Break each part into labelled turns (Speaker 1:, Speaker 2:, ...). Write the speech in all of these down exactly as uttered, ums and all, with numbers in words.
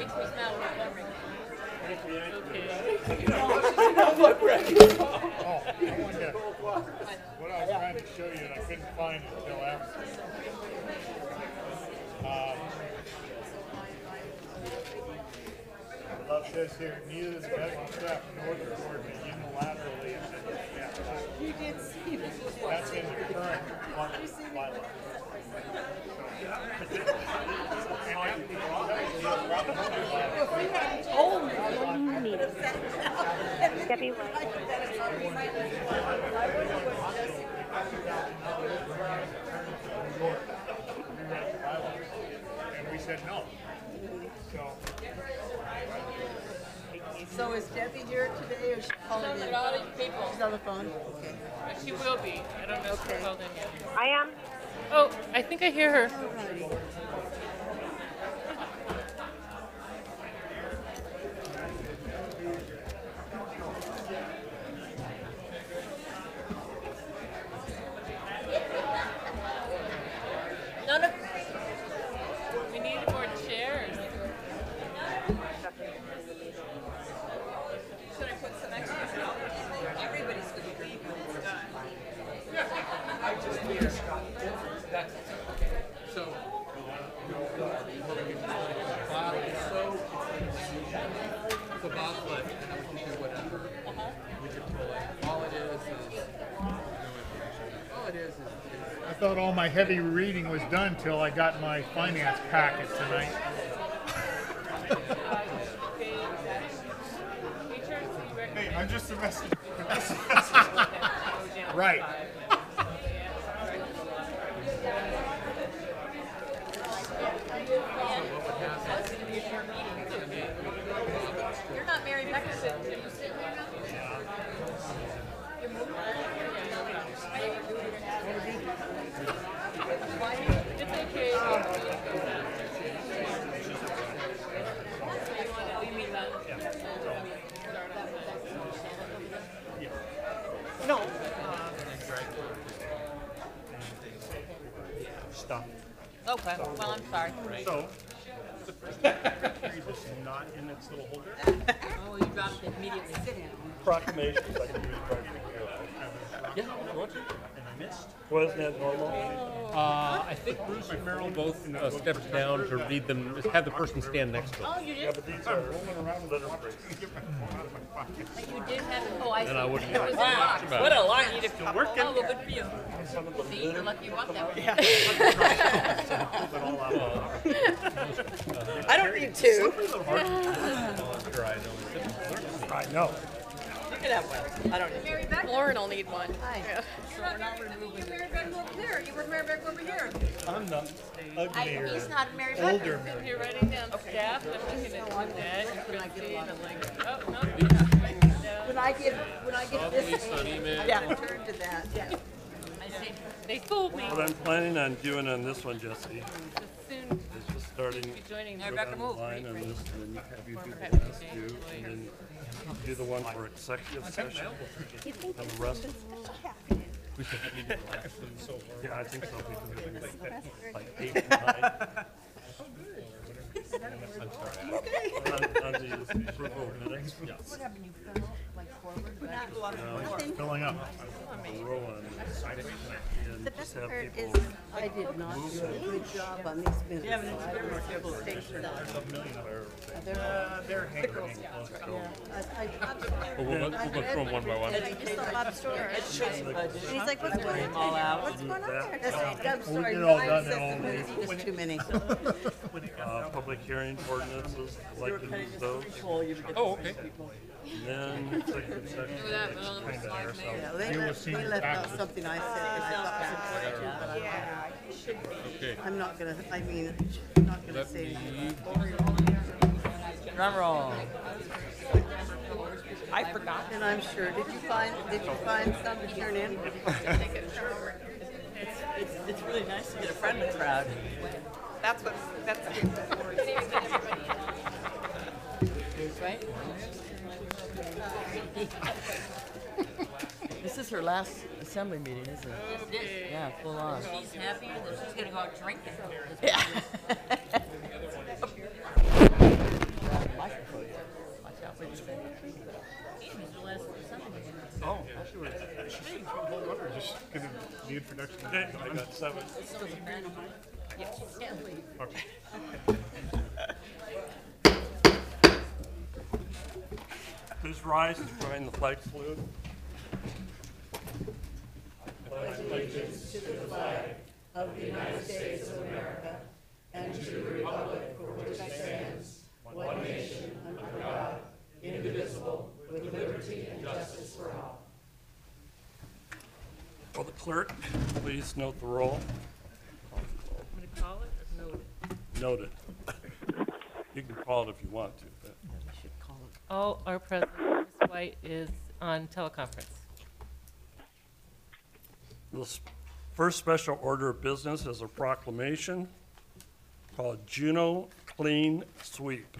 Speaker 1: makes me smile with everything. Okay.
Speaker 2: Oh, I wanted to, what I was trying to show you and I couldn't find it until after. Um, Love says here, neither the Bedlam trap nor the board may unilaterally amend the bylaw.
Speaker 3: You did see this.
Speaker 2: That's in the current one bylaw.
Speaker 3: Oh, no.
Speaker 4: Debbie White.
Speaker 2: And we said no. So,
Speaker 3: So is Debbie here today or is she calling
Speaker 1: Some
Speaker 3: in?
Speaker 1: of all these people.
Speaker 3: She's on the phone? Okay.
Speaker 1: But she will be. I don't know if she's
Speaker 3: Okay.
Speaker 1: called in yet.
Speaker 4: I am.
Speaker 1: Oh, I think I hear her.
Speaker 3: Alrighty.
Speaker 1: None of. We need more chairs. Should I put some extra stuff? Everybody's going to leave when it's done.
Speaker 5: So, it's a bobblehead, and I would do whatever. We could pull it. All it is is no information. All it is is. is
Speaker 2: I thought all my heavy reading was done till I got my finance packet tonight. Hey, I'm just a messenger. Right.
Speaker 1: You're not Mary Beckerson. Are you sitting there now? You're moving? It's okay. You mean that?
Speaker 2: No. Stuff.
Speaker 1: Okay, well, I'm sorry.
Speaker 2: So, the first directory is not in its little holder.
Speaker 1: Oh, you dropped it immediately. Sit down.
Speaker 6: Proclamations I can read right here.
Speaker 5: Yeah, what?
Speaker 6: And I missed. Wasn't that normal?
Speaker 7: Uh, I think Bruce and Merrill both uh, stepped down to read them, have the person stand next to them.
Speaker 1: Oh, you
Speaker 6: Yeah,
Speaker 1: did?
Speaker 6: but these are litter breaks.
Speaker 1: You did have it. Oh, I see.
Speaker 7: Then I wouldn't
Speaker 1: It was in
Speaker 7: worry
Speaker 1: the box.
Speaker 7: much about
Speaker 1: What
Speaker 7: it.
Speaker 1: a line. You still working? Oh, well, good for you. See, you're lucky you bought that one.
Speaker 3: I don't need two.
Speaker 2: I know.
Speaker 3: You can have one. I don't need
Speaker 1: Mary Beck? Lauren will need one.
Speaker 3: Hi.
Speaker 1: You're not Mary Beck. You're Mary Beck over there. You were Mary Beck over here.
Speaker 2: I'm the
Speaker 1: I,
Speaker 2: uglier,
Speaker 1: he's not Mary Beck.
Speaker 2: older Mary.
Speaker 1: You're writing down staff. I'm looking at that. Christine. I'm like, oh, no.
Speaker 3: When I get, when I get this,
Speaker 7: Lisa, email.
Speaker 3: yeah, turn to that, yeah.
Speaker 1: I say, they fooled me.
Speaker 6: What I'm planning on doing on this one, Jesse,
Speaker 1: Just soon
Speaker 6: is just starting
Speaker 1: be joining Mary
Speaker 6: go
Speaker 1: Beck
Speaker 6: down
Speaker 1: to
Speaker 6: the
Speaker 1: move.
Speaker 6: line on this, and then have you do
Speaker 1: Perfect.
Speaker 6: the last two, and then do the one for executive session, and the rest. Yeah, I think so. We can do like, like eight and nine. On, on the approval of minutes.
Speaker 3: What happened, you fell, like, forward?
Speaker 2: Filling up.
Speaker 6: A row on this. And just have people.
Speaker 3: I did not do a good job on these minutes. Yeah, but it's
Speaker 2: Uh, they're hankering.
Speaker 3: I, I,
Speaker 7: We'll, we'll, we'll go through them one by one.
Speaker 3: I just saw Bob's story. And he's like, what's going on? What's going on there? That's right. I'm sorry.
Speaker 2: get all
Speaker 3: Nine
Speaker 2: done in
Speaker 3: sets
Speaker 2: all
Speaker 3: of minutes, just too many.
Speaker 6: Uh, public hearing ordinances, I'd like to use those.
Speaker 7: Oh, okay.
Speaker 6: And then executive session.
Speaker 1: that, well,
Speaker 2: Kind of there, so
Speaker 3: Yeah, they
Speaker 2: you will
Speaker 3: left,
Speaker 2: see
Speaker 3: they left out
Speaker 2: backwards.
Speaker 3: something I said that I thought was important too, but
Speaker 7: Okay.
Speaker 3: I'm, I'm not gonna, I mean, I'm not gonna
Speaker 7: Let
Speaker 3: say.
Speaker 7: me,
Speaker 8: Drum roll. I forgot.
Speaker 3: And I'm sure, did you find, did you find some to turn in?
Speaker 8: It's, it's, it's really nice to get a friendly crowd. That's what, that's. Right? This is her last assembly meeting, isn't it? Yeah, full on.
Speaker 1: She's happier that she's gonna go out drinking.
Speaker 8: Yeah.
Speaker 2: introduction.
Speaker 6: Okay, I got seven. Please rise and join the flag salute. Will the clerk please note the roll?
Speaker 4: I'm going to call it or note it?
Speaker 6: Noted. You can call it if you want to, but
Speaker 4: Oh, our president, Miz White, is on teleconference.
Speaker 6: the s- first special order of business is a proclamation called Juneau Clean Sweep.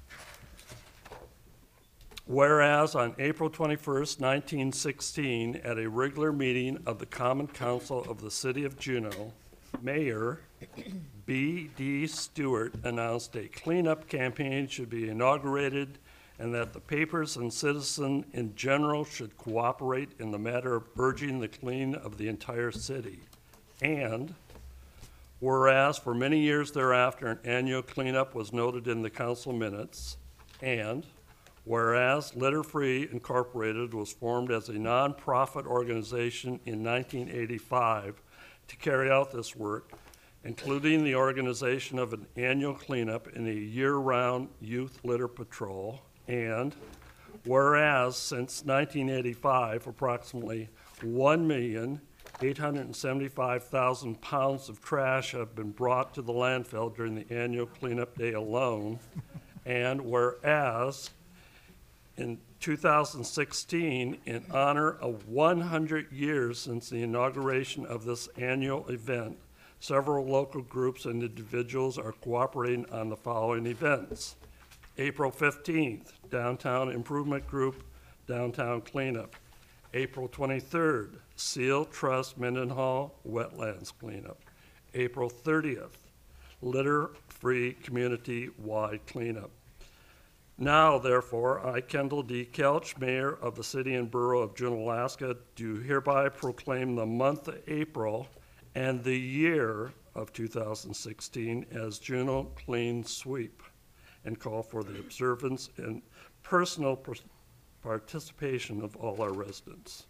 Speaker 6: Whereas on April twenty-first, nineteen sixteen, at a regular meeting of the Common Council of the City of Juneau, Mayor B D Stewart announced a cleanup campaign should be inaugurated and that the papers and citizens in general should cooperate in the matter of urging the clean of the entire city. And whereas for many years thereafter, an annual cleanup was noted in the council minutes, and whereas Litter Free Incorporated was formed as a nonprofit organization in nineteen eighty-five to carry out this work, including the organization of an annual cleanup and a year-round youth litter patrol, and whereas since nineteen eighty-five, approximately one million eight hundred seventy-five thousand pounds of trash have been brought to the landfill during the annual cleanup day alone, and whereas in two thousand sixteen, in honor of one hundred years since the inauguration of this annual event, several local groups and individuals are cooperating on the following events. April fifteenth, Downtown Improvement Group, Downtown Cleanup. April twenty-third, Seal Trust Mendenhall Wetlands Cleanup. April thirtieth, Litter Free Community-Wide Cleanup. Now, therefore, I, Kendall D. Kelch, Mayor of the City and Borough of Juneau, Alaska, do hereby proclaim the month of April and the year of two thousand sixteen as Juneau Clean Sweep, and call for the observance and personal per- participation of all our residents.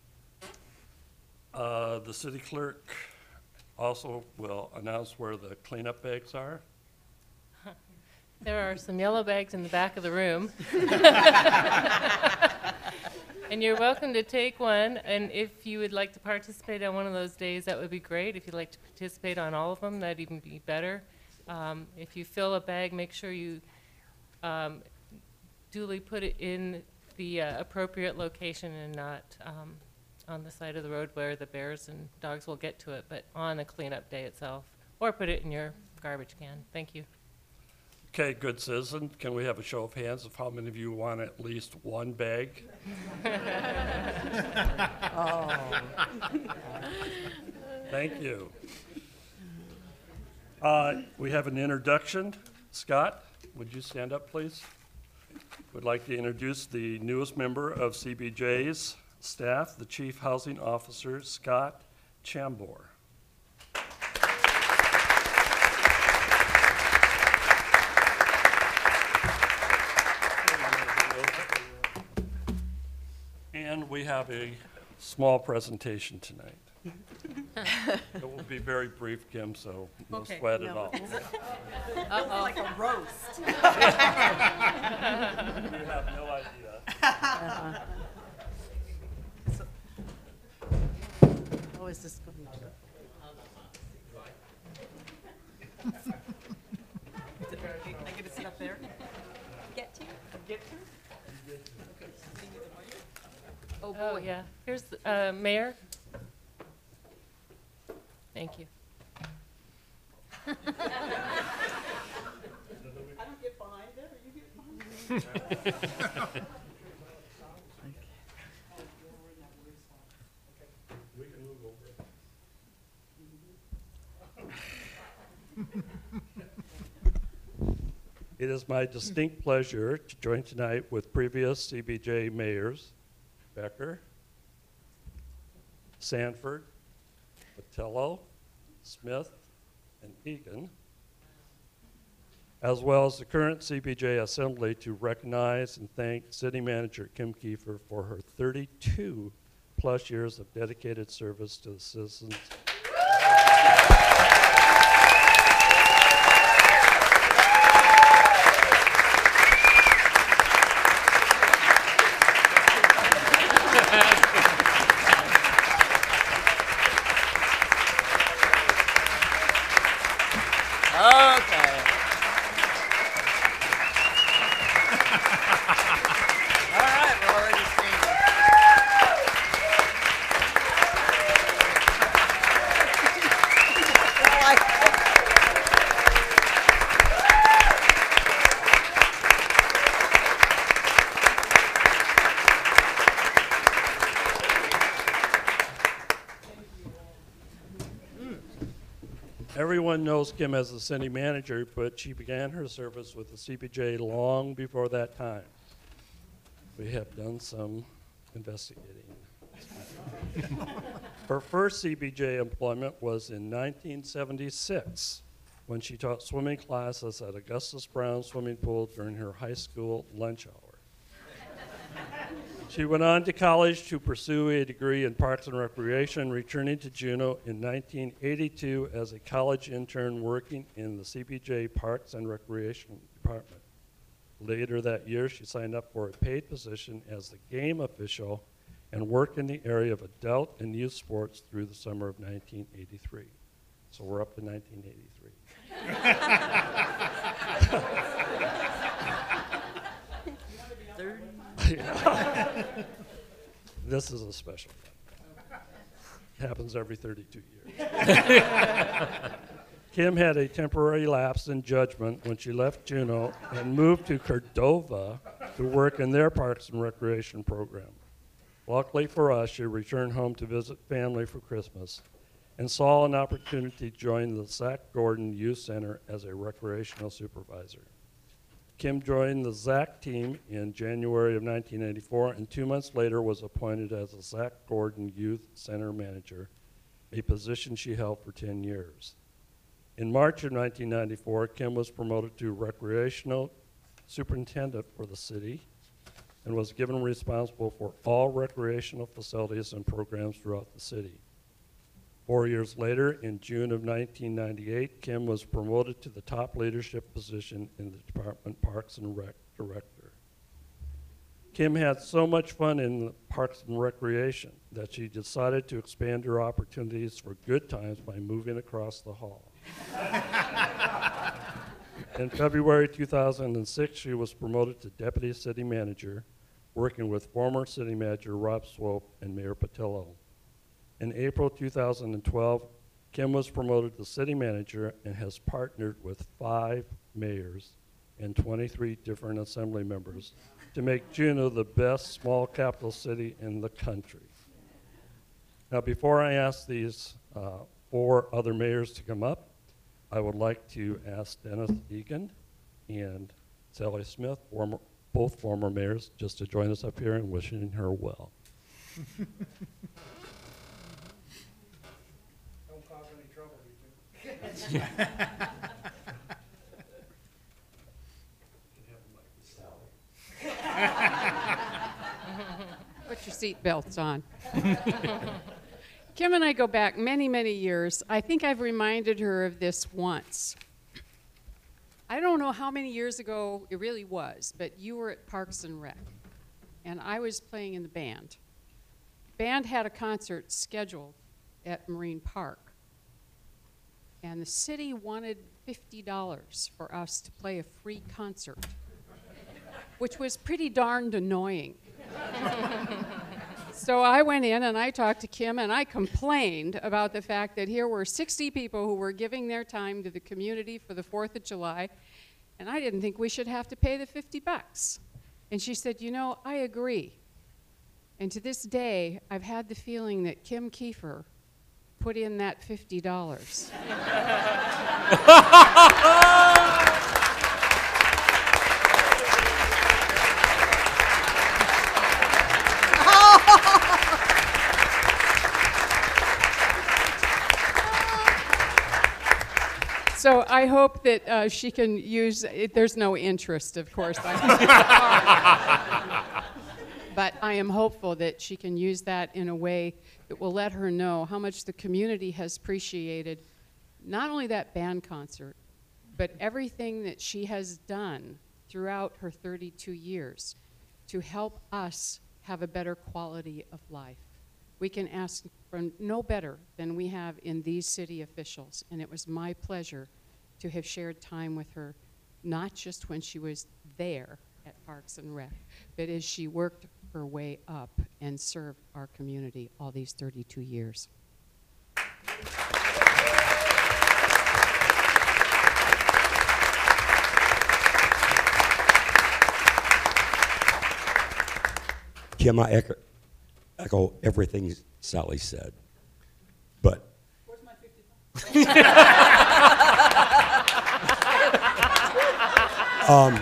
Speaker 6: Uh, the city clerk also will announce where the cleanup bags are.
Speaker 4: There are some yellow bags in the back of the room. And you're welcome to take one, and if you would like to participate on one of those days, that would be great. If you'd like to participate on all of them, that'd even be better. Um, if you fill a bag, make sure you um, duly put it in the uh, appropriate location and not um, on the side of the road where the bears and dogs will get to it, but on the cleanup day itself, or put it in your garbage can. Thank you.
Speaker 6: Okay, good citizen, can we have a show of hands of how many of you want at least one bag? Thank you. Uh, we have an introduction. Scott, would you stand up, please? Would like to introduce the newest member of C B J's staff, the Chief Housing Officer, Scott Chambor. And we have a small presentation tonight. It will be very brief, Kim, so no
Speaker 3: Okay,
Speaker 6: sweat at
Speaker 3: no.
Speaker 6: all.
Speaker 3: Uh-oh. Like a roast.
Speaker 6: You have no idea.
Speaker 3: Oh, is this going to? I get to sit up there?
Speaker 1: Get to?
Speaker 3: Get to?
Speaker 4: Oh, oh yeah. Here's the, uh, Mayor. Thank you.
Speaker 3: I don't get behind there, you get behind there.
Speaker 6: We can move over. It is my distinct pleasure to join tonight with previous C B J mayors, Becker, Sanford, Patello, Smith, and Egan, as well as the current C B J Assembly, to recognize and thank City Manager Kim Kiefer for her thirty-two plus years of dedicated service to the citizens.
Speaker 8: Okay. All right, we're already singing.
Speaker 6: Everyone knows Kim as the city manager, but she began her service with the C B J long before that time. We have done some investigating. Her first C B J employment was in nineteen seventy-six, when she taught swimming classes at Augustus Brown Swimming Pool during her high school lunch hour. She went on to college to pursue a degree in Parks and Recreation, returning to Juneau in nineteen eighty-two as a college intern working in the C B J Parks and Recreation Department. Later that year, she signed up for a paid position as the game official and worked in the area of adult and youth sports through the summer of nineteen eighty-three. So we're up to nineteen eighty-three. Yeah. This is a special one. Happens every thirty-two years. Kim had a temporary lapse in judgment when she left Juneau and moved to Cordova to work in their Parks and Recreation program. Luckily for us, she returned home to visit family for Christmas and saw an opportunity to join the Zach Gordon Youth Center as a recreational supervisor. Kim joined the Zach team in January of nineteen eighty-four, and two months later was appointed as the Zach Gordon Youth Center Manager, a position she held for ten years. In March of nineteen ninety-four, Kim was promoted to Recreational Superintendent for the city and was given responsible for all recreational facilities and programs throughout the city. Four years later, in June of nineteen ninety-eight, Kim was promoted to the top leadership position in the Department Parks and Rec Director. Kim had so much fun in the Parks and Recreation that she decided to expand her opportunities for good times by moving across the hall. In February two thousand six, she was promoted to Deputy City Manager, working with former City Manager Rob Swope and Mayor Patillo. In April two thousand twelve, Kim was promoted to City Manager and has partnered with five mayors and twenty-three different assembly members to make Juneau the best small capital city in the country. Now, before I ask these uh, four other mayors to come up, I would like to ask Dennis Egan and Sally Smith, former, both former mayors, just to join us up here and wishing her well.
Speaker 2: Don't cause any trouble, you two.
Speaker 9: Put your seat belts on. Kim and I go back many, many years. I think I've reminded her of this once. I don't know how many years ago it really was, but you were at Parks and Rec, and I was playing in the band. Band had a concert scheduled at Marine Park, and the city wanted fifty dollars for us to play a free concert, which was pretty darned annoying. So I went in and I talked to Kim and I complained about the fact that here were sixty people who were giving their time to the community for the fourth of July, and I didn't think we should have to pay the fifty bucks. And she said, you know, I agree. And to this day, I've had the feeling that Kim Kiefer put in that fifty dollars. So I hope that uh, she can use, it, there's no interest, of course. But I am hopeful that she can use that in a way that will let her know how much the community has appreciated not only that band concert, but everything that she has done throughout her thirty-two years to help us have a better quality of life. We can ask for no better than we have in these city officials, and it was my pleasure to have shared time with her, not just when she was there at Parks and Rec, but as she worked her way up and served our community all these thirty-two years.
Speaker 10: Kim, I echo, echo everything Sally said, but
Speaker 1: Where's my fifty?
Speaker 10: um,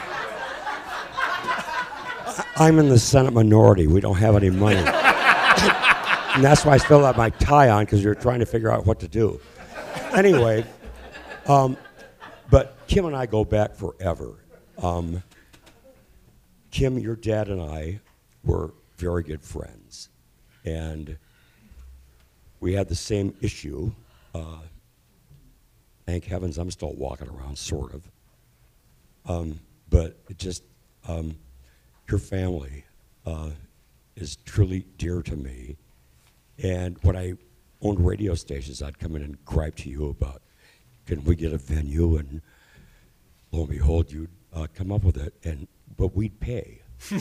Speaker 10: I'm in the Senate minority. We don't have any money. And that's why I still have my tie on, because you're trying to figure out what to do. Anyway, um, but Kim and I go back forever. Um, Kim, your dad and I were very good friends, and we had the same issue. Uh, thank heavens I'm still walking around, sort of. Um, but it just, um, your family uh, is truly dear to me. And when I owned radio stations, I'd come in and gripe to you about, can we get a venue? And lo and behold, you'd uh, come up with it, and but we'd pay.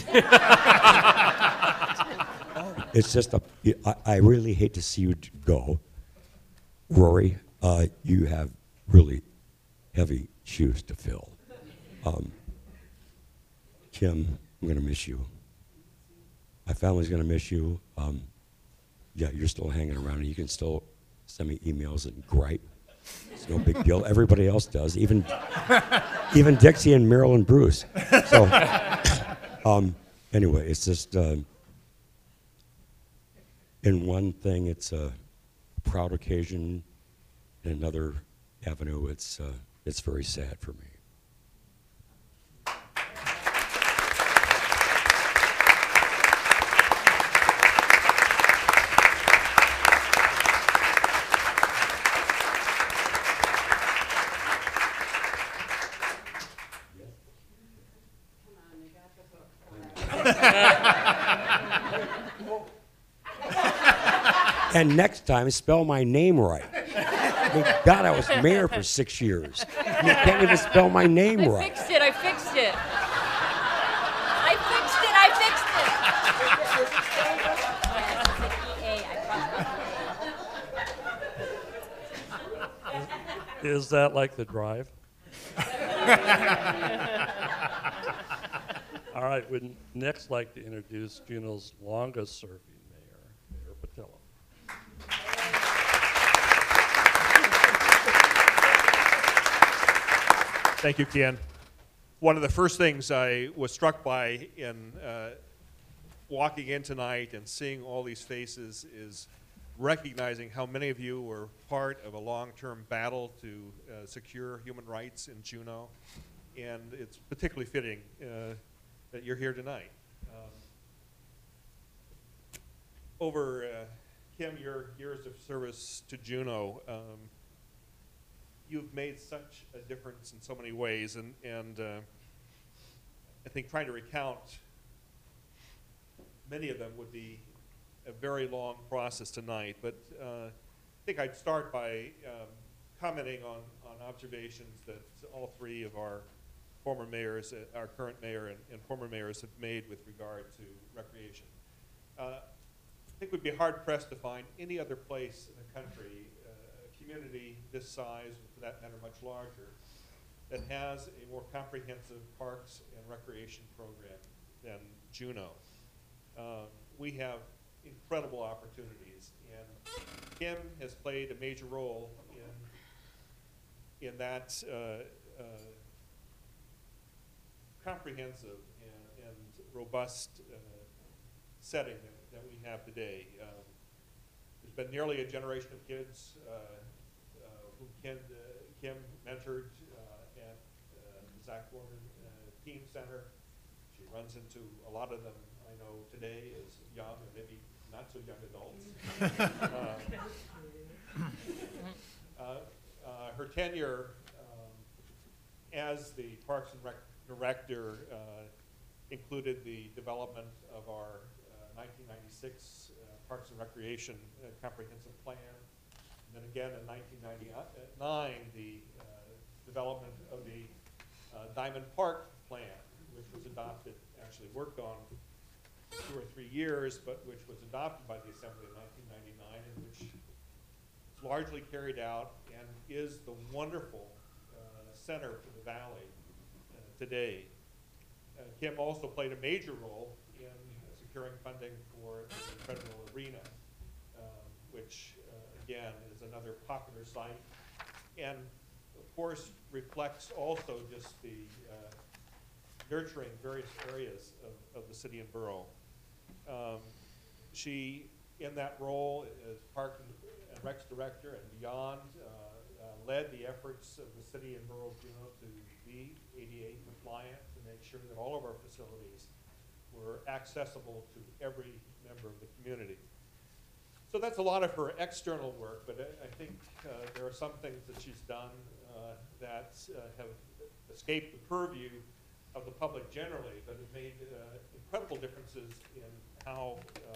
Speaker 10: It's just a, I, I really hate to see you go. Rory, uh, you have really heavy shoes to fill. Um, Kim, I'm going to miss you. My family's going to miss you. Um, yeah, you're still hanging around, and you can still send me emails and gripe. It's no big deal. Everybody else does, even even Dixie and Meryl and Bruce. So, um, anyway, it's just, uh, in one thing, it's a proud occasion. In another avenue, it's uh, it's very sad for me. And next time, spell my name right. I mean, God, I was mayor for six years. And you can't even spell my name
Speaker 1: I
Speaker 10: right.
Speaker 1: fixed it, I fixed it. I fixed it, I fixed it.
Speaker 6: Is that like the drive? All right, we'd next like to introduce Juneau's longest serving mayor, Mayor Patillo.
Speaker 11: Thank you, Ken. One of the first things I was struck by in uh, walking in tonight and seeing all these faces is recognizing how many of you were part of a long-term battle to uh, secure human rights in Juneau. And it's particularly fitting uh, that you're here tonight. Um, over, uh, Kim, your years of service to Juneau, um, you've made such a difference in so many ways, and, and uh, I think trying to recount many of them would be a very long process tonight, but uh, I think I'd start by um, commenting on, on observations that all three of our former mayors, uh, our current mayor and, and former mayors have made with regard to recreation. Uh, I think we'd be hard-pressed to find any other place in the country, uh, a community this size, for that matter much larger, that has a more comprehensive parks and recreation program than Juneau. Uh, we have incredible opportunities, and Kim has played a major role in, in that uh, uh, comprehensive and, and robust uh, setting that, that we have today. Um, there's been nearly a generation of kids uh, uh, whom Kim, uh, Kim mentored uh, at uh, Zach Warner uh, Teen Center. She runs into a lot of them I know today as young or maybe not so young adults. uh, uh, uh, her tenure um, as the Parks and Rec director uh, included the development of our uh, nineteen ninety-six uh, Parks and Recreation uh, Comprehensive Plan. And then again in nineteen ninety-nine, the uh, development of the uh, Diamond Park Plan, which was adopted, actually worked on two or three years, but which was adopted by the Assembly in nineteen ninety-nine, and which is largely carried out and is the wonderful uh, center for the Valley uh, today. Uh, Kim also played a major role in uh, securing funding for the Federal Arena, um, which uh, again is another popular site, and of course reflects also just the uh, nurturing various areas of, of the city and borough. Um, she, in that role as Park and Recs Director and beyond, uh, uh, led the efforts of the city and borough of Juneau to be A D A compliant, to make sure that all of our facilities were accessible to every member of the community. So that's a lot of her external work, but I, I think uh, there are some things that she's done uh, that uh, have escaped the purview of the public generally, but have made uh, incredible differences in how uh,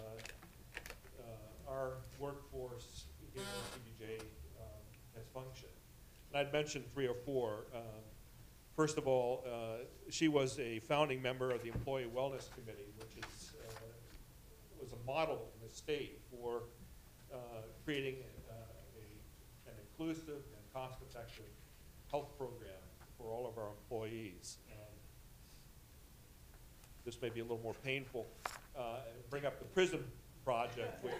Speaker 11: uh, our workforce here at C D J um, has functioned. And I'd mentioned three or four. Um, first of all, uh, she was a founding member of the Employee Wellness Committee, which is, uh, was a model in the state for uh, creating uh, a, an inclusive and cost-effective health program for all of our employees. This may be a little more painful. Uh, bring up the PRISM project, which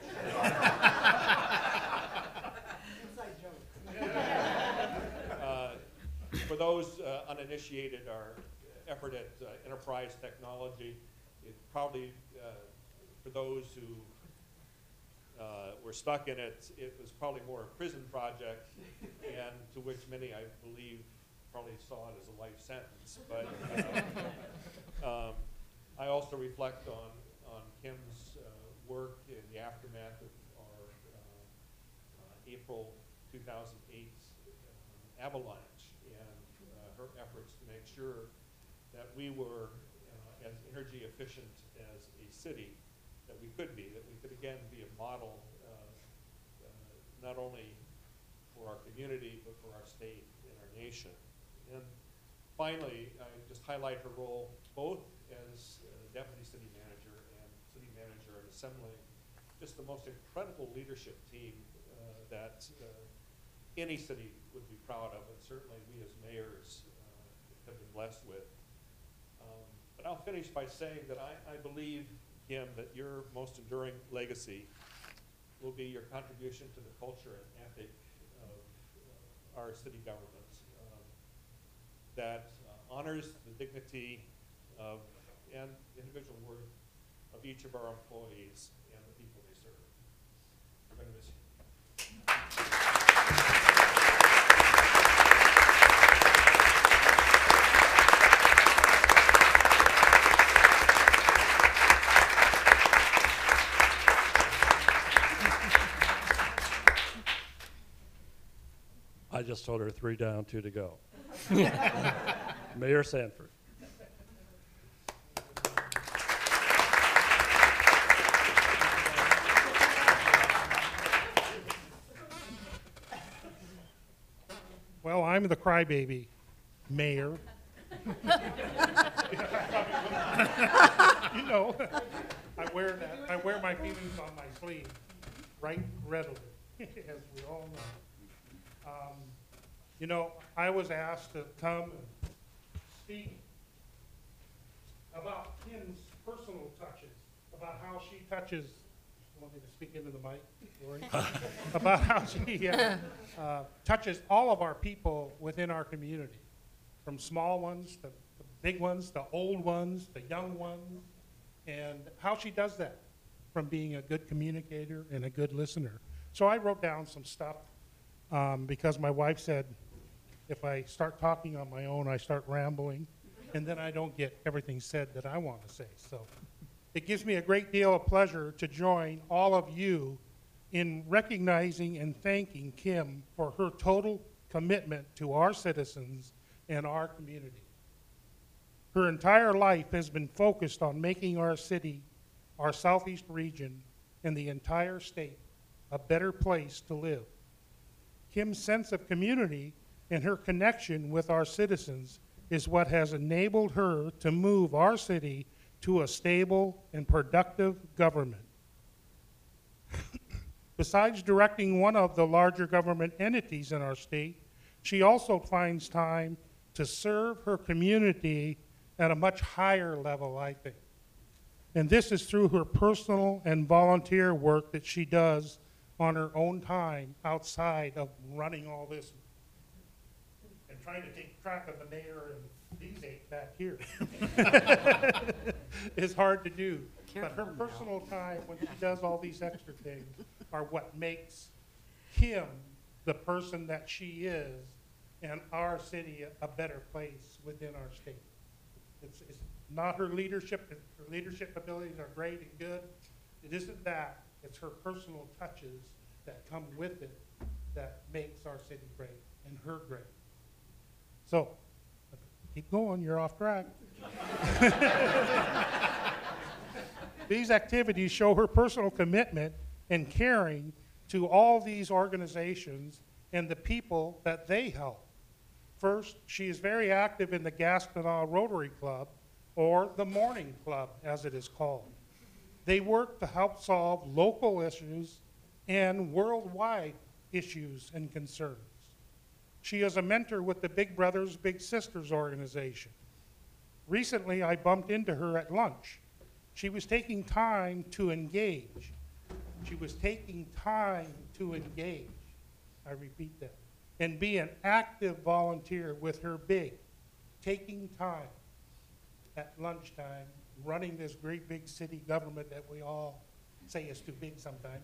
Speaker 11: uh, for those uh, uninitiated, our effort at uh, enterprise technology, it probably uh, for those who uh, were stuck in it, it was probably more a prison project, and to which many, I believe, probably saw it as a life sentence. But uh, um, I also reflect on, on Kim's uh, work in the aftermath of our uh, uh, April two thousand eight um, avalanche, and uh, her efforts to make sure that we were uh, as energy efficient as a city that we could be, that we could again be a model uh, uh, not only for our community but for our state and our nation. And finally, I just highlight her role both as uh, deputy city manager and city manager and assembling just the most incredible leadership team uh, that uh, any city would be proud of, and certainly we as mayors uh, have been blessed with. Um, but I'll finish by saying that I, I believe, Kim, that your most enduring legacy will be your contribution to the culture and ethic of uh, our city government um, that uh, honors the dignity of and individual worth of each of our employees and the people they serve. We're going to miss you.
Speaker 6: I just told her three down, two to go. Mayor Sanford.
Speaker 12: Well, I'm the crybaby mayor. You know, I wear that. I wear my feelings on my sleeve, right readily, as we all know. Um, you know, I was asked to come and speak about Kim's personal touches, about how she touches. You want me to speak into the mic, Lori? About how she uh, uh, touches all of our people within our community, from small ones to the big ones, the old ones, the young ones, and how she does that from being a good communicator and a good listener. So I wrote down some stuff um, because my wife said, if I start talking on my own, I start rambling, and then I don't get everything said that I want to say. So it gives me a great deal of pleasure to join all of you in recognizing and thanking Kim for her total commitment to our citizens and our community. Her entire life has been focused on making our city, our southeast region, and the entire state a better place to live. Kim's sense of community and her connection with our citizens is what has enabled her to move our city to a stable and productive government. Besides directing one of the larger government entities in our state, she also finds time to serve her community at a much higher level, I think. And this is through her personal and volunteer work that she does on her own time outside of running all this and trying to take track of the mayor and these eight back here. It's hard to do. But her personal time when she does all these extra things are what makes Kim the person that she is and our city a, a better place within our state. It's, it's not her leadership. Her leadership abilities are great and good. It isn't that. It's her personal touches that come with it that makes our city great and her great. So, keep going, you're off track. These activities show her personal commitment and caring to all these organizations and the people that they help. First, she is very active in the Gastineau Rotary Club, or the Morning Club, as it is called. They work to help solve local issues and worldwide issues and concerns. She is a mentor with the Big Brothers Big Sisters organization. Recently, I bumped into her at lunch. She was taking time to engage. She was taking time to engage. I repeat that. And be an active volunteer with her big, taking time at lunchtime, running this great big city government that we all say is too big sometimes.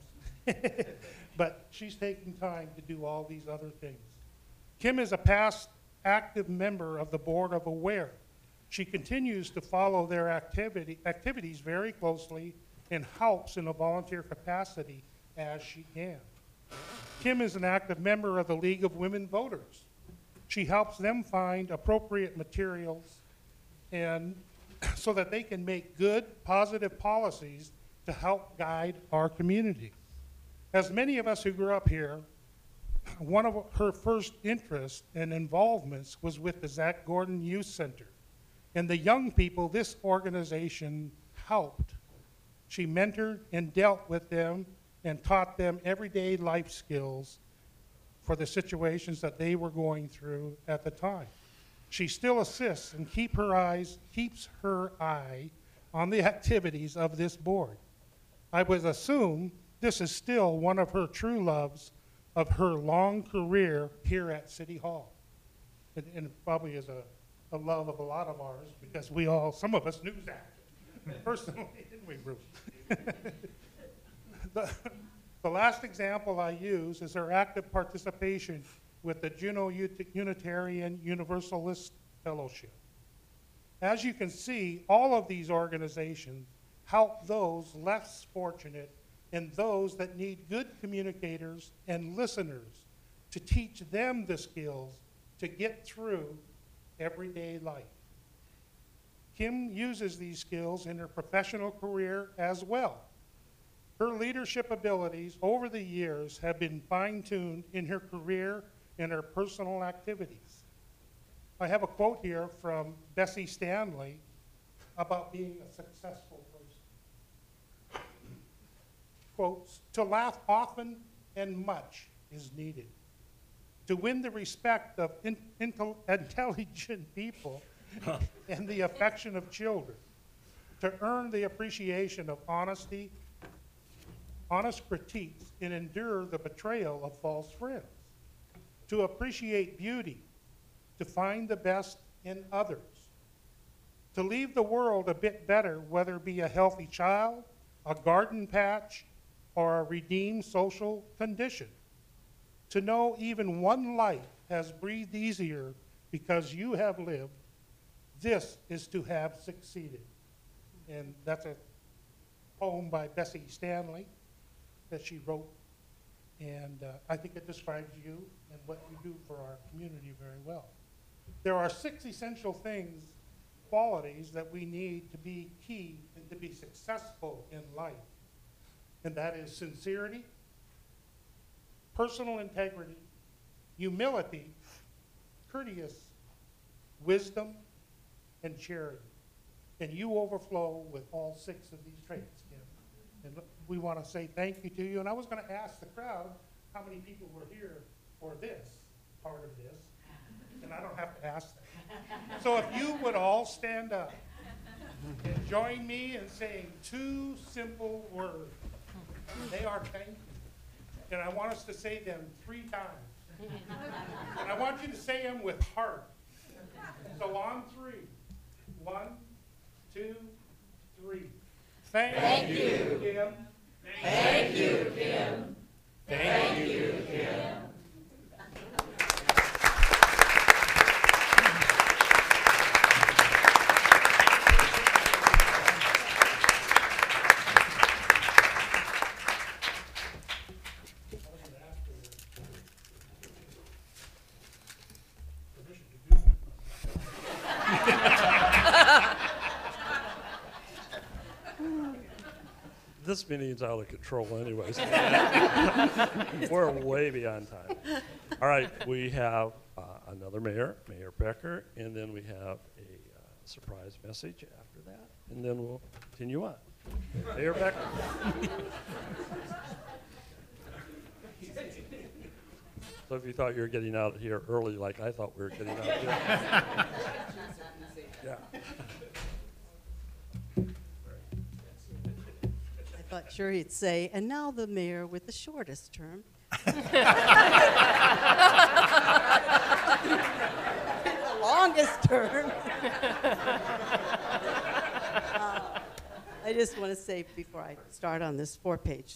Speaker 12: But she's taking time to do all these other things. Kim is a past active member of the Board of AWARE. She continues to follow their activity, activities very closely and helps in a volunteer capacity as she can. Kim is an active member of the League of Women Voters. She helps them find appropriate materials and so that they can make good, positive policies to help guide our community. As many of us who grew up here, one of her first interests and involvements was with the Zach Gordon Youth Center. And the young people this organization helped. She mentored and dealt with them and taught them everyday life skills for the situations that they were going through at the time. She still assists and keep her eyes, keeps her eye on the activities of this board. I would assume this is still one of her true loves of her long career here at City Hall. And, and it probably is a, a love of a lot of ours because we all, some of us knew Zach personally, didn't we, Bruce? the, the last example I use is her active participation with the Juneau Unitarian Universalist Fellowship. As you can see, all of these organizations help those less fortunate and those that need good communicators and listeners to teach them the skills to get through everyday life. Kim uses these skills in her professional career as well. Her leadership abilities over the years have been fine-tuned in her career and her personal activities. I have a quote here from Bessie Stanley about being a successful person. Quotes, "To laugh often and much is needed. To win the respect of in, intel, intelligent people and the affection of children. To earn the appreciation of honesty, honest critiques, and endure the betrayal of false friends. To appreciate beauty, to find the best in others. To leave the world a bit better, whether it be a healthy child, a garden patch, or a redeemed social condition. To know even one life has breathed easier because you have lived. This is to have succeeded. And that's a poem by Bessie Stanley that she wrote. And uh, I think it describes you and what you do for our community very well. There are six essential things, qualities that we need to be key and to be successful in life. And that is sincerity, personal integrity, humility, courteous, wisdom, and charity. And you overflow with all six of these traits, Kim. And we want to say thank you to you. And I was going to ask the crowd how many people were here for this part of this. And I don't have to ask them. So if you would all stand up and join me in saying two simple words. They are thank you. And I want us to say them three times. And I want you to say them with heart. So on three. One, two, three. Thank, Thank you, you, Kim.
Speaker 8: Thank you, Kim. Thank you, Kim.
Speaker 6: This meeting's out of control anyways. We're way beyond time. All right, we have uh, another mayor, Mayor Becker, and then we have a uh, surprise message after that, and then we'll continue on. Mayor Becker. So if you thought you were getting out here early like I thought we were getting out here. Yeah.
Speaker 3: I thought sure he'd say, and now the mayor with the shortest term. The longest term. uh, I just want to say before I start on this four-page,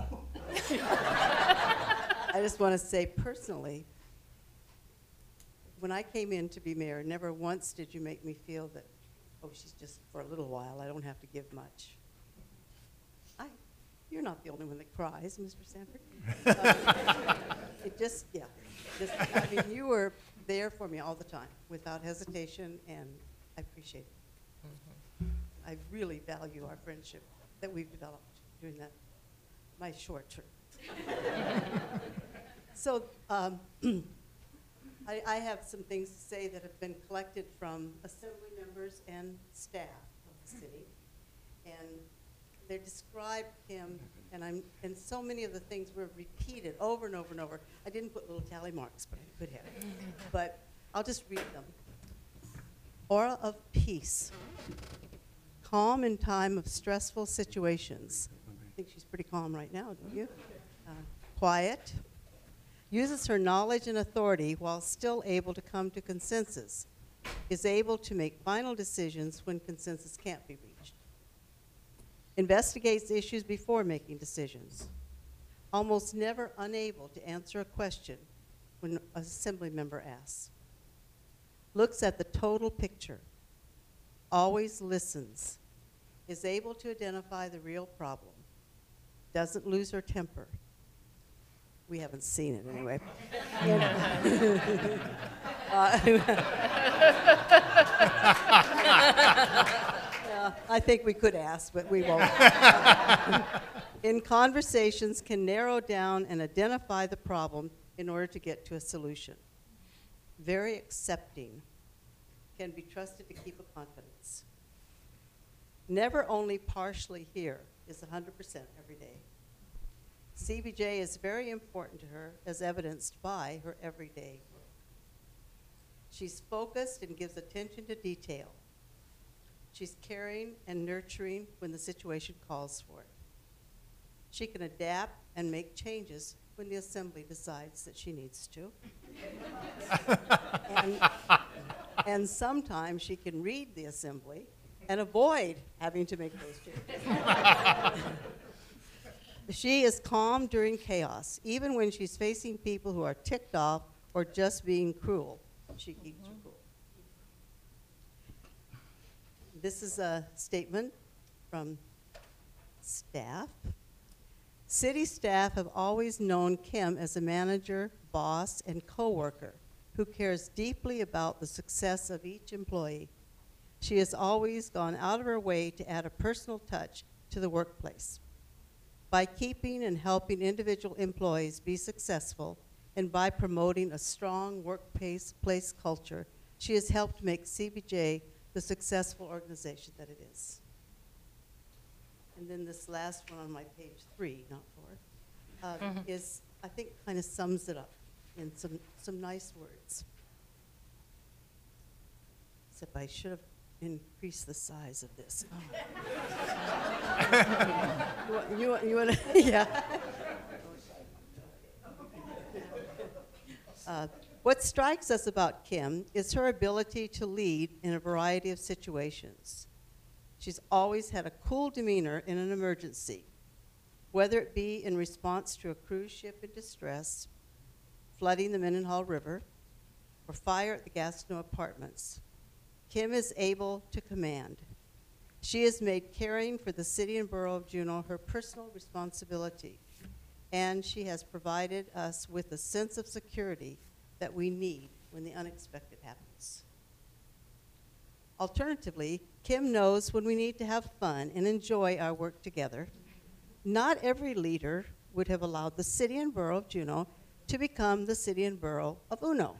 Speaker 3: I just want to say personally, when I came in to be mayor, never once did you make me feel that, oh, she's just for a little while, I don't have to give much. I, you're not the only one that cries, Mister Sanford. Uh, it just, yeah, just, I mean, you were there for me all the time, without hesitation, and I appreciate it. Mm-hmm. I really value our friendship that we've developed during that, my short term. So, um, I, I have some things to say that have been collected from assembly members and staff of the city, and they described him, and I'm, and so many of the things were repeated over and over and over. I didn't put little tally marks, but I could have. But I'll just read them. Aura of peace, calm in time of stressful situations. I think she's pretty calm right now, don't you? Uh, quiet. Uses her knowledge and authority while still able to come to consensus. Is able to make final decisions when consensus can't be reached. Investigates issues before making decisions. Almost never unable to answer a question when an assembly member asks. Looks at the total picture. Always listens. Is able to identify the real problem. Doesn't lose her temper. We haven't seen it anyway. uh, yeah, I think we could ask, but we won't. In conversations, can narrow down and identify the problem in order to get to a solution. Very accepting. Can be trusted to keep a confidence. Never only partially here, is one hundred percent every day. C B J is very important to her, as evidenced by her everyday work. She's focused and gives attention to detail. She's caring and nurturing when the situation calls for it. She can adapt and make changes when the assembly decides that she needs to. and, and sometimes she can read the assembly and avoid having to make those changes. She is calm during chaos, even when she's facing people who are ticked off or just being cruel. She keeps you cool. This is a statement from staff. City staff have always known Kim as a manager, boss, and coworker who cares deeply about the success of each employee. She has always gone out of her way to add a personal touch to the workplace. By keeping and helping individual employees be successful, and by promoting a strong workplace place culture, she has helped make C B J the successful organization that it is. And then this last one on my page three, not four, uh,
Speaker 4: Mhm.
Speaker 3: is, I think, kind of sums it up in some, some nice words. Except I should have increased the size of this. Oh. you, want- you want to, yeah. Uh, what strikes us about Kim is her ability to lead in a variety of situations. She's always had a cool demeanor in an emergency, whether it be in response to a cruise ship in distress, flooding the Mendenhall River, or fire at the Gastineau Apartments. Kim is able to command. She has made caring for the city and borough of Juneau her personal responsibility, and she has provided us with a sense of security that we need when the unexpected happens. Alternatively, Kim knows when we need to have fun and enjoy our work together. Not every leader would have allowed the city and borough of Juneau to become the city and borough of Uno.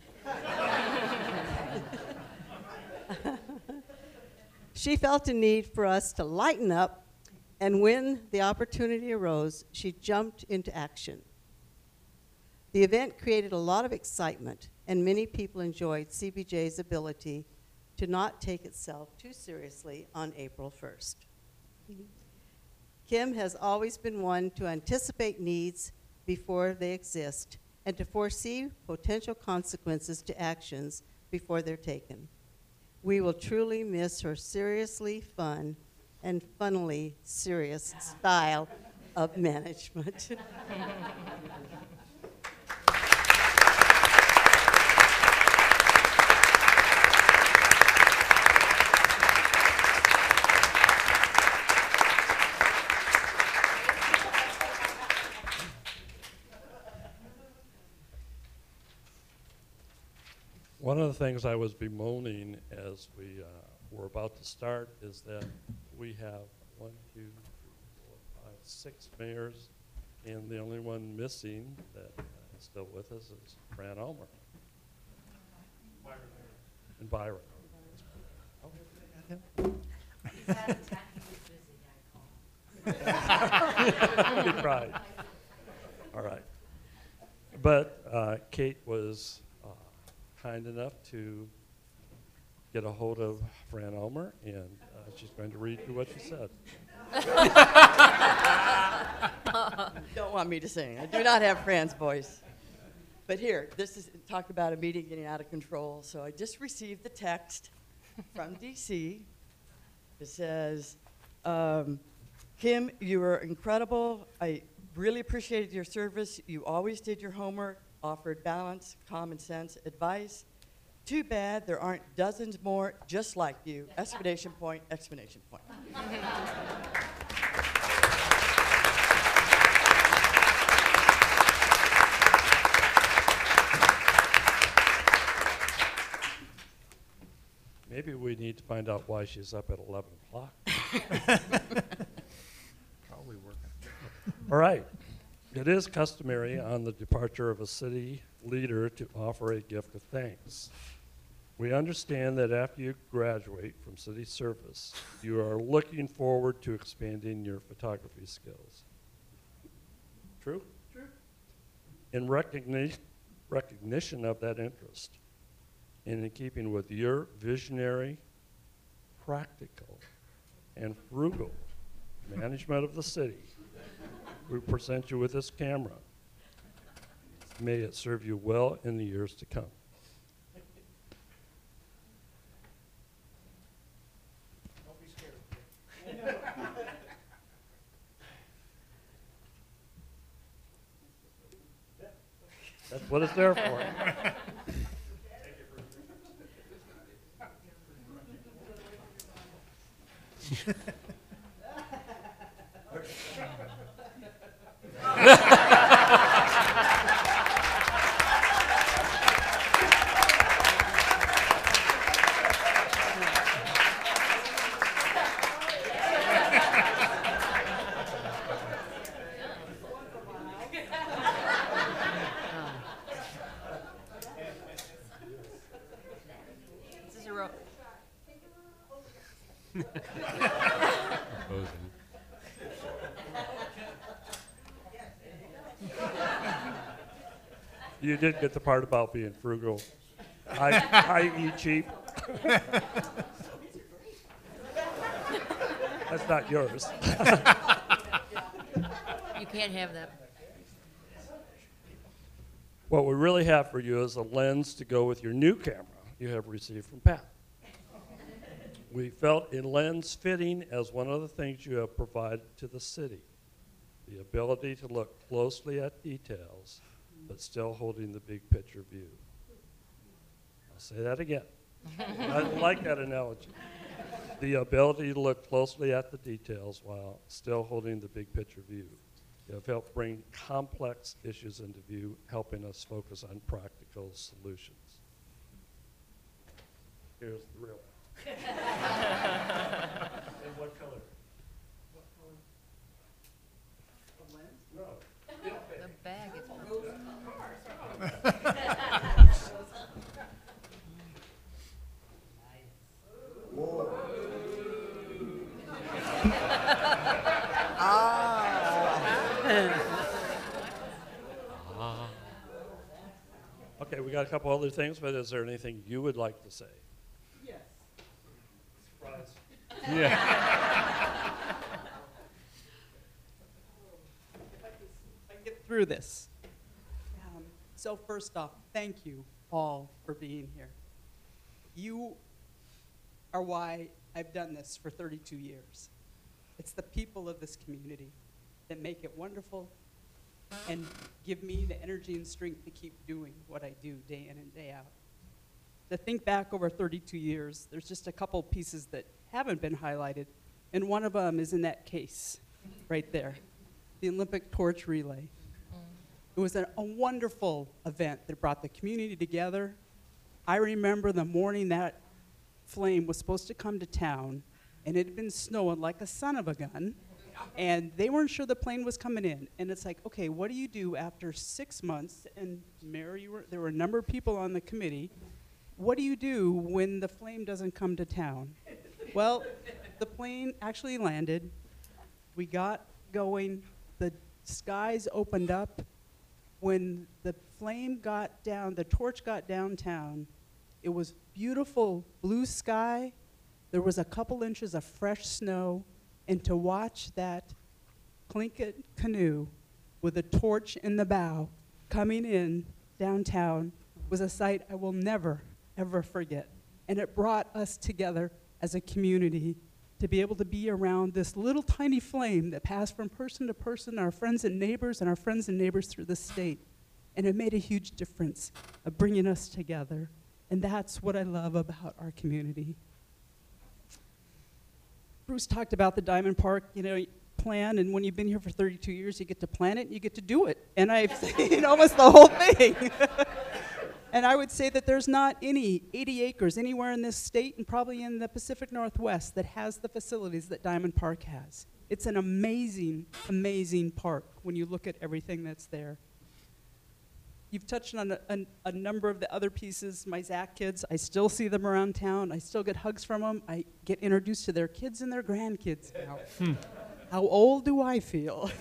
Speaker 3: She felt a need for us to lighten up, and when the opportunity arose, she jumped into action. The event created a lot of excitement, and many people enjoyed C B J's ability to not take itself too seriously on April first. Kim has always been one to anticipate needs before they exist and to foresee potential consequences to actions before they're taken. We will truly miss her seriously fun and funnily serious style of management.
Speaker 6: One of the things I was bemoaning as we uh, were about to start is that we have one, two, three, four, five, six mayors, and the only one missing that uh, is still with us is Fran Ulmer. And Byron. Oh,
Speaker 1: He's had a technically busy, I call him.
Speaker 6: Good pride. All right. But uh, Kate was uh, kind enough to get a hold of Fran Ulmer, and uh, she's going to read you what she said.
Speaker 13: Don't want me to sing. I do not have Fran's voice. But here, this is talk about a meeting getting out of control. So I just received the text from D C. It says, um, Kim, you were incredible. I really appreciated your service. You always did your homework, offered balance, common sense, advice. Too bad there aren't dozens more just like you. Exclamation point, exclamation point.
Speaker 6: Maybe we need to find out why she's up at eleven o'clock.
Speaker 5: Probably working.
Speaker 6: All right. It is customary on the departure of a city leader to offer a gift of thanks. We understand that after you graduate from city service, you are looking forward to expanding your photography skills. True? True. In recogni- recognition of that interest, and in keeping with your visionary, practical, and frugal management of the city, we present you with this camera. May it serve you well in the years to come.
Speaker 12: Don't be scared.
Speaker 6: That's what it's there for.
Speaker 1: This is a real.
Speaker 6: You did get the part about being frugal. I, I eat cheap. That's not yours.
Speaker 1: You can't have that.
Speaker 6: What we really have for you is a lens to go with your new camera you have received from Pat. We felt a lens fitting as one of the things you have provided to the city. The ability to look closely at details, but still holding the big picture view. I'll say that again. I like that analogy. The ability to look closely at the details while still holding the big picture view. You have helped bring complex issues into view, helping us focus on practical solutions. Here's the real one. And what color? No.
Speaker 1: The bag is.
Speaker 6: Okay, we got a couple other things, but is there anything you would like to say?
Speaker 14: Yes.
Speaker 6: Surprise.
Speaker 7: Yeah.
Speaker 14: If I can, if I can get through this. Um, so first off, thank you all for being here. You are why I've done this for thirty-two years. It's the people of this community that make it wonderful and give me the energy and strength to keep doing what I do day in and day out. To think back over thirty-two years, there's just a couple pieces that haven't been highlighted, and one of them is in that case right there, the Olympic torch relay. It was a, a wonderful event that brought the community together. I remember the morning that flame was supposed to come to town, and it had been snowing like a son of a gun, and they weren't sure the plane was coming in. And it's like, okay, what do you do after six months? And Mary, you were, there were a number of people on the committee. What do you do when the flame doesn't come to town? Well, the plane actually landed. We got going. The skies opened up. When the flame got down, the torch got downtown, it was beautiful blue sky. There was a couple inches of fresh snow. And to watch that Tlingit canoe with a torch in the bow coming in downtown was a sight I will never, ever forget. And it brought us together as a community to be able to be around this little tiny flame that passed from person to person, our friends and neighbors, and our friends and neighbors through the state. And it made a huge difference of bringing us together. And that's what I love about our community. Bruce talked about the Diamond Park, you know, plan, and when you've been here for thirty-two years, you get to plan it and you get to do it. And I've seen almost the whole thing. And I would say that there's not any eighty acres anywhere in this state and probably in the Pacific Northwest that has the facilities that Diamond Park has. It's an amazing, amazing park when you look at everything that's there. You've touched on a, a, a number of the other pieces. My Zach kids, I still see them around town. I still get hugs from them. I get introduced to their kids and their grandkids now. Hmm. How old do I feel?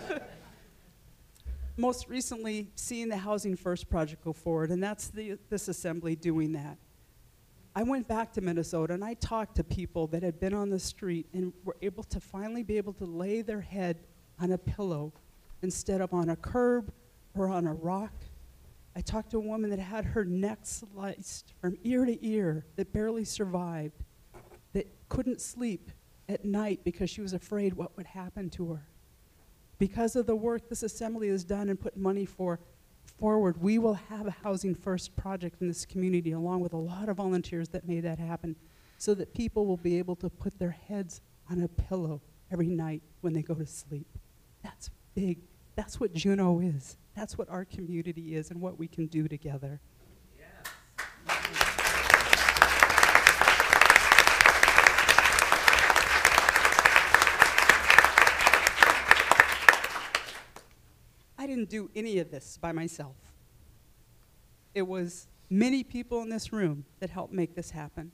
Speaker 14: Most recently, seeing the Housing First project go forward, and that's the, this assembly doing that. I went back to Minnesota and I talked to people that had been on the street and were able to finally be able to lay their head on a pillow instead of on a curb or on a rock. I talked to a woman that had her neck sliced from ear to ear, that barely survived, that couldn't sleep at night because she was afraid what would happen to her. Because of the work this assembly has done and put money for forward, we will have a Housing First project in this community along with a lot of volunteers that made that happen so that people will be able to put their heads on a pillow every night when they go to sleep. That's big. That's what Juneau is. That's what our community is and what we can do together. I didn't do any of this by myself. It was many people in this room that helped make this happen.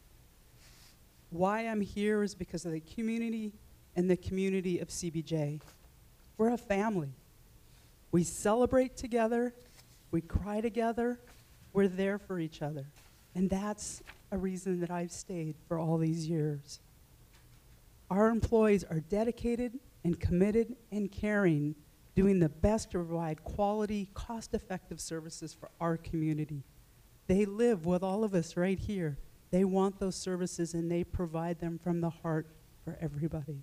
Speaker 14: Why I'm here is because of the community and the community of C B J. We're a family. We celebrate together, we cry together, we're there for each other. And that's a reason that I've stayed for all these years. Our employees are dedicated and committed and caring, doing the best to provide quality, cost-effective services for our community. They live with all of us right here. They want those services and they provide them from the heart for everybody.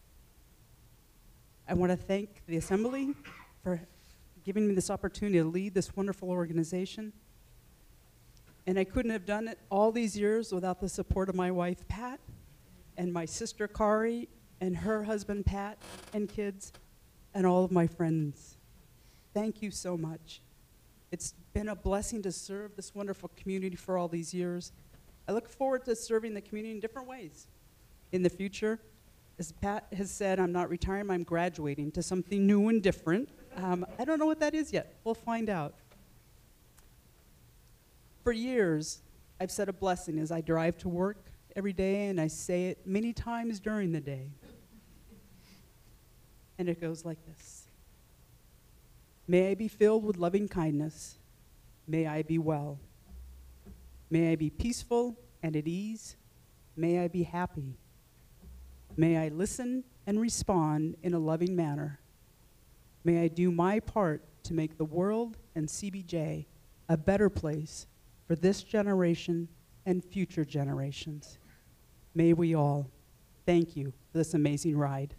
Speaker 14: I want to thank the Assembly for giving me this opportunity to lead this wonderful organization. And I couldn't have done it all these years without the support of my wife, Pat, and my sister, Kari, and her husband, Pat, and kids, and all of my friends. Thank you so much. It's been a blessing to serve this wonderful community for all these years. I look forward to serving the community in different ways. In the future, as Pat has said, I'm not retiring, I'm graduating to something new and different. Um, I don't know what that is yet. We'll find out. For years, I've said a blessing as I drive to work every day, and I say it many times during the day. And it goes like this. May I be filled with loving kindness. May I be well. May I be peaceful and at ease. May I be happy. May I listen and respond in a loving manner. May I do my part to make the world and C B J a better place for this generation and future generations. May we all. Thank you for this amazing ride.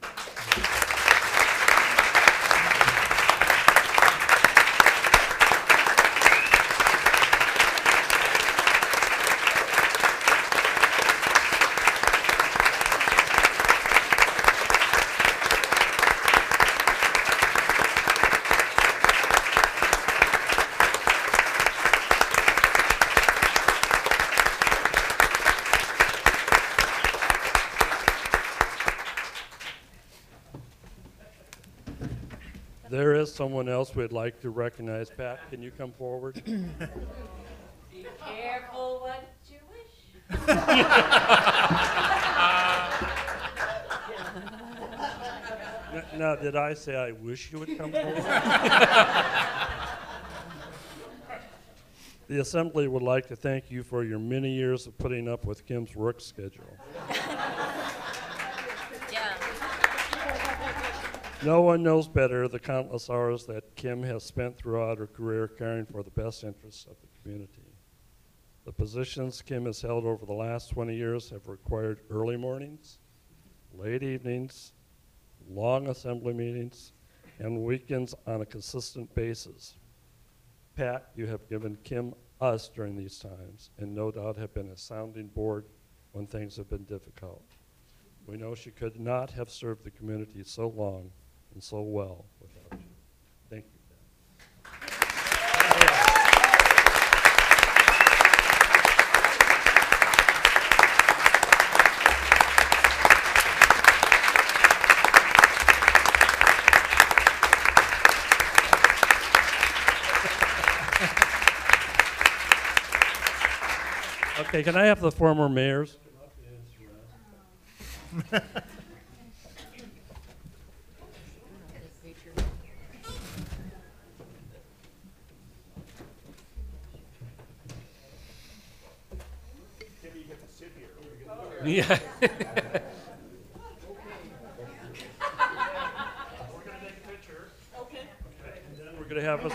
Speaker 6: There is someone else we'd like to recognize. Pat, can you come forward?
Speaker 1: Be careful what you wish.
Speaker 6: N- Now, did I say I wish you would come forward? The Assembly would like to thank you for your many years of putting up with Kim's work schedule.
Speaker 1: Yeah.
Speaker 6: No one knows better the countless hours that Kim has spent throughout her career caring for the best interests of the community. The positions Kim has held over the last twenty years have required early mornings, late evenings, long assembly meetings, and weekends on a consistent basis. Pat, you have given Kim us during these times, and no doubt have been a sounding board when things have been difficult. We know she could not have served the community so long and so well without you. Thank you, Pat. Okay, can I have the former mayors? Yeah.
Speaker 2: We're gonna take a picture.
Speaker 1: Okay.
Speaker 2: Okay.
Speaker 6: And then we're going to have us.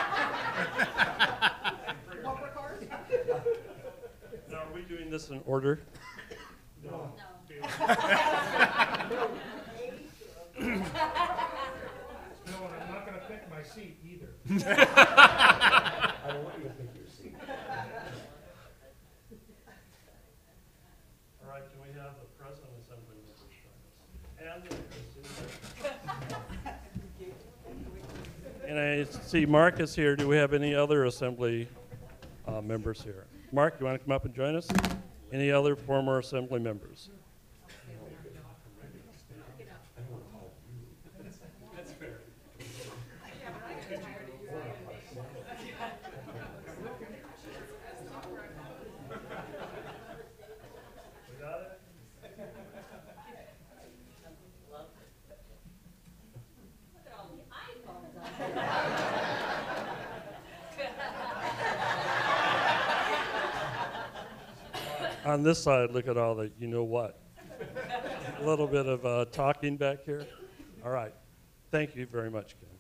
Speaker 6: Now, are we doing this in order?
Speaker 2: No.
Speaker 1: No.
Speaker 2: No, and I'm not gonna pick my seat either.
Speaker 10: I don't want you to pick your seat.
Speaker 6: All right, can we have the President Assembly And I see Mark is here. Do we have any other assembly uh, members here? Mark, you want to come up and join us? Any other former assembly members?
Speaker 5: That's fair.
Speaker 6: On this side, look at all the you know what. A little bit of uh, talking back here. All right. Thank you very much, Ken.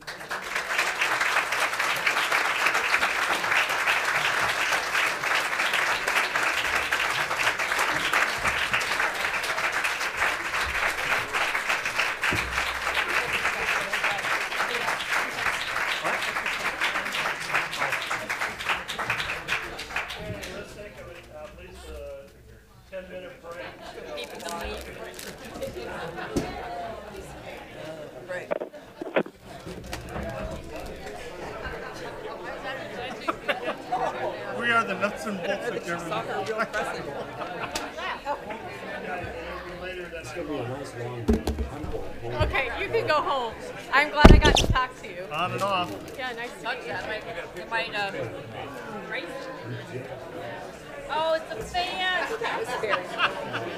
Speaker 6: Let's take a, at least a ten minute break.
Speaker 2: We are the nuts and bolts of government.
Speaker 10: It's going to be a nice long
Speaker 1: Okay, you can go home. I'm glad I got to talk to you.
Speaker 2: On and off.
Speaker 1: Yeah, nice to meet you. That might, might, um, race. Oh, it's a fan. That was very